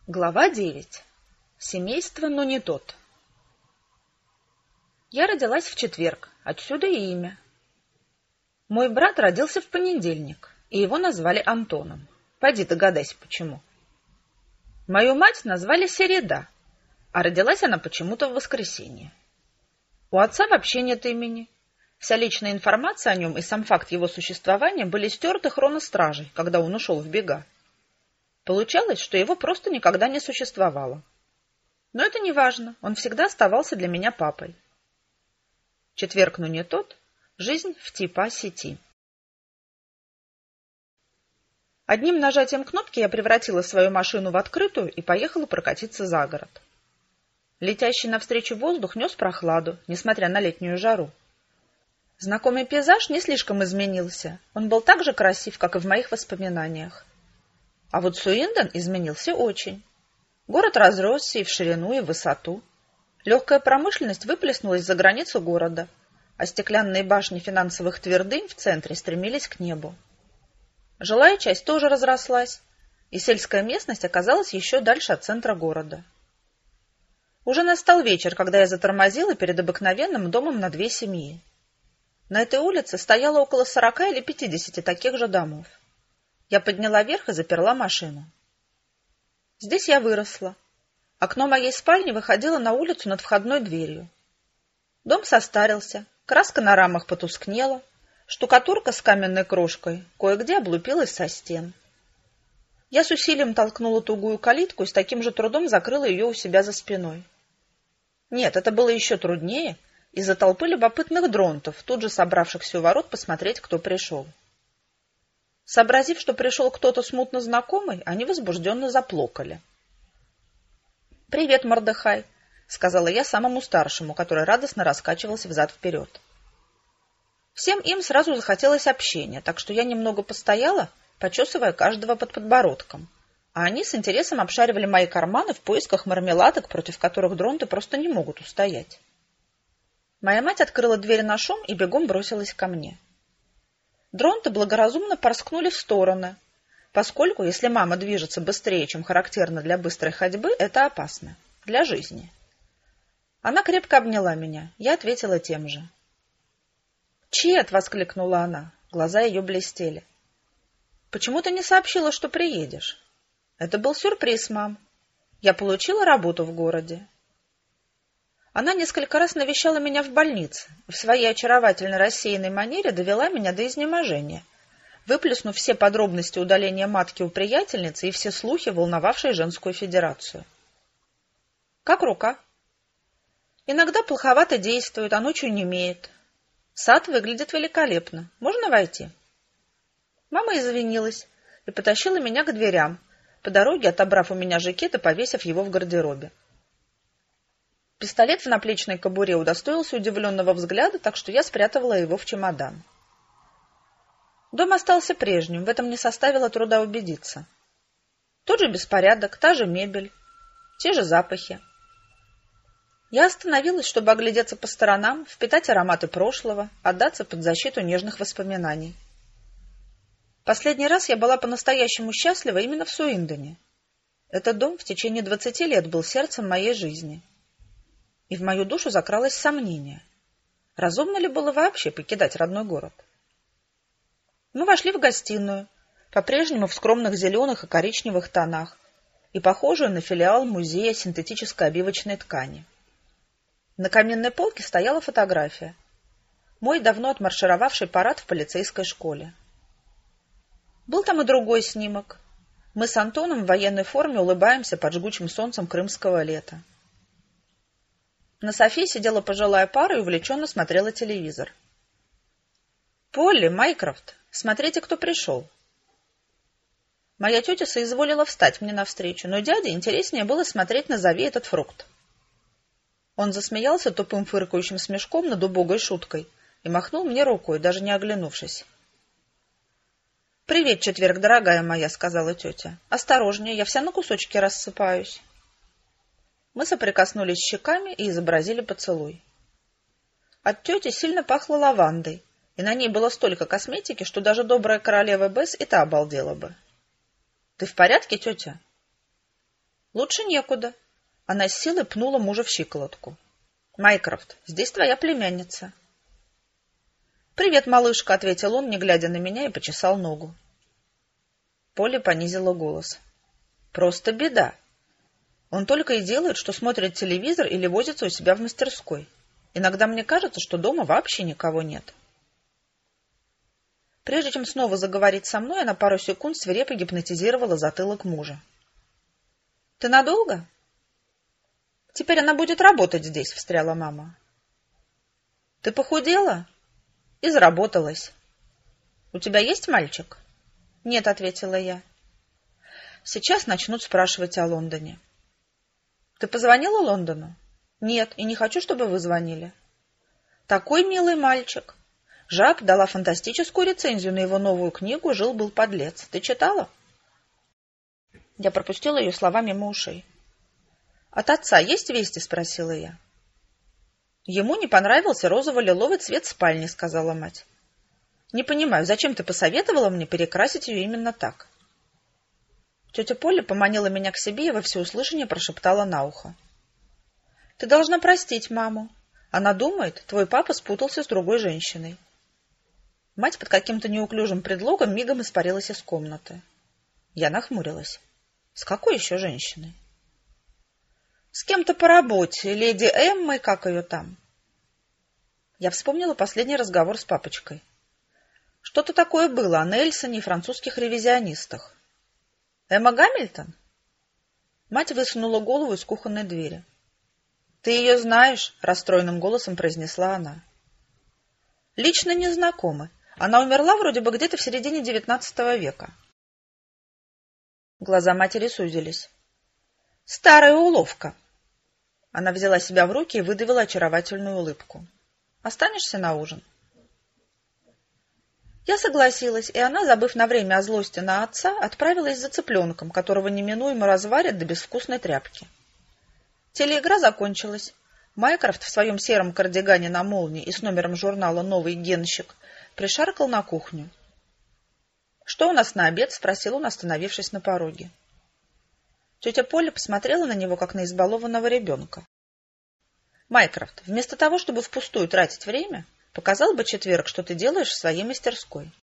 Глава 9. Семейство, но не тот. Я родилась в четверг, отсюда и имя. Мой брат родился в понедельник, и его назвали Антоном. Пойди догадайся, почему. Мою мать назвали Середа, а родилась она почему-то в воскресенье. У отца вообще нет имени. Вся личная информация о нем и сам факт его существования были стерты хроностражей, когда он ушел в бега. Получалось, что его просто никогда не существовало. Но это не важно, он всегда оставался для меня папой. Четверг, но не тот. Жизнь в типа сети. Одним нажатием кнопки я превратила свою машину в открытую и поехала прокатиться за город. Летящий навстречу воздух нес прохладу, несмотря на летнюю жару. Знакомый пейзаж не слишком изменился, он был так же красив, как и в моих воспоминаниях. А вот Суинден изменился очень. Город разросся и в ширину, и в высоту. Легкая промышленность выплеснулась за границу города, а стеклянные башни финансовых твердынь в центре стремились к небу. Жилая часть тоже разрослась, и сельская местность оказалась еще дальше от центра города. Уже настал вечер, когда я затормозила перед обыкновенным домом на 2 семьи. На этой улице стояло около 40 или 50 таких же домов. Я подняла верх и заперла машину. Здесь я выросла. Окно моей спальни выходило на улицу над входной дверью. Дом состарился, краска на рамах потускнела, штукатурка с каменной крошкой кое-где облупилась со стен. Я с усилием толкнула тугую калитку и с таким же трудом закрыла ее у себя за спиной. Нет, это было еще труднее из-за толпы любопытных дронтов, тут же собравшихся у ворот посмотреть, кто пришел. Сообразив, что пришел кто-то смутно знакомый, они возбужденно заплакали. «Привет, Мордехай», — сказала я самому старшему, который радостно раскачивался взад-вперед. Всем им сразу захотелось общения, так что я немного постояла, почесывая каждого под подбородком, а они с интересом обшаривали мои карманы в поисках мармеладок, против которых дронты просто не могут устоять. Моя мать открыла дверь на шум и бегом бросилась ко мне. Дронты благоразумно порскнули в стороны, поскольку, если мама движется быстрее, чем характерно для быстрой ходьбы, это опасно. Для жизни. Она крепко обняла меня. Я ответила тем же. «Чет!» — воскликнула она. Глаза ее блестели. «Почему ты не сообщила, что приедешь?» «Это был сюрприз, мам. Я получила работу в городе». Она несколько раз навещала меня в больнице и в своей очаровательной рассеянной манере довела меня до изнеможения, выплеснув все подробности удаления матки у приятельницы и все слухи, волновавшие женскую федерацию. «Как рука?» «Иногда плоховато действует, а ночью немеет. Сад выглядит великолепно. Можно войти?» Мама извинилась и потащила меня к дверям, по дороге отобрав у меня жакет и повесив его в гардеробе. Пистолет в наплечной кобуре удостоился удивленного взгляда, так что я спрятала его в чемодан. Дом остался прежним, в этом не составило труда убедиться. Тот же беспорядок, та же мебель, те же запахи. Я остановилась, чтобы оглядеться по сторонам, впитать ароматы прошлого, отдаться под защиту нежных воспоминаний. Последний раз я была по-настоящему счастлива именно в Суиндене. Этот дом в течение 20 лет был сердцем моей жизни. И в мою душу закралось сомнение. Разумно ли было вообще покидать родной город? Мы вошли в гостиную, по-прежнему в скромных зеленых и коричневых тонах, и похожую на филиал музея синтетической обивочной ткани. На каминной полке стояла фотография. Мой давно отмаршировавший парад в полицейской школе. Был там и другой снимок. Мы с Антоном в военной форме улыбаемся под жгучим солнцем крымского лета. На софе сидела пожилая пара и увлеченно смотрела телевизор. «Полли, Майкрофт, смотрите, кто пришел!» Моя тетя соизволила встать мне навстречу, но дяде интереснее было смотреть на «Зови этот фрукт». Он засмеялся тупым фыркающим смешком над убогой шуткой и махнул мне рукой, даже не оглянувшись. «Привет, четверг, дорогая моя», — сказала тетя. «Осторожнее, я вся на кусочки рассыпаюсь». Мы соприкоснулись щеками и изобразили поцелуй. От тети сильно пахло лавандой, и на ней было столько косметики, что даже добрая королева Бесс и та обалдела бы. — Ты в порядке, тетя? Лучше некуда. Она с силой пнула мужа в щиколотку. Майкрофт, здесь твоя племянница. «Привет, малышка», — ответил он, не глядя на меня, и почесал ногу. Полли понизила голос. «Просто беда. Он только и делает, что смотрит телевизор или возится у себя в мастерской. Иногда мне кажется, что дома вообще никого нет». Прежде чем снова заговорить со мной, она пару секунд свирепо гипнотизировала затылок мужа. «Ты надолго?» «Теперь она будет работать здесь», — встряла мама. «Ты похудела?» «И заработалась». «У тебя есть мальчик?» «Нет», — ответила я. «Сейчас начнут спрашивать о Лондоне». «Ты позвонила Лондону?» «Нет, и не хочу, чтобы вы звонили». «Такой милый мальчик». Жак дала фантастическую рецензию на его новую книгу «Жил-был подлец». Ты читала? Я пропустила ее слова мимо ушей. «От отца есть вести?» — спросила я. «Ему не понравился розово-лиловый цвет спальни», — сказала мать. «Не понимаю, зачем ты посоветовала мне перекрасить ее именно так?» Тетя Поля поманила меня к себе и во всеуслышание прошептала на ухо. «Ты должна простить маму. Она думает, твой папа спутался с другой женщиной». Мать под каким-то неуклюжим предлогом мигом испарилась из комнаты. Я нахмурилась. С какой еще женщиной? С кем-то по работе, леди Эммой, как ее там. Я вспомнила последний разговор с папочкой. Что-то такое было о Нельсоне и французских ревизионистах. Эмма Гамильтон? Мать высунула голову из кухонной двери. «Ты ее знаешь?» — расстроенным голосом произнесла она. «Лично не знакомы. Она умерла вроде бы где-то в середине XIX века». Глаза матери сузились. «Старая уловка». Она взяла себя в руки и выдавила очаровательную улыбку. «Останешься на ужин?» Я согласилась, и она, забыв на время о злости на отца, отправилась за цыпленком, которого неминуемо разварят до безвкусной тряпки. Телеигра закончилась. Майкрофт в своем сером кардигане на молнии и с номером журнала «Новый генщик» пришаркал на кухню. «Что у нас на обед?» — спросил он, остановившись на пороге. Тетя Поля посмотрела на него, как на избалованного ребенка. «Майкрофт, вместо того, чтобы впустую тратить время, показал бы четверг, что ты делаешь в своей мастерской».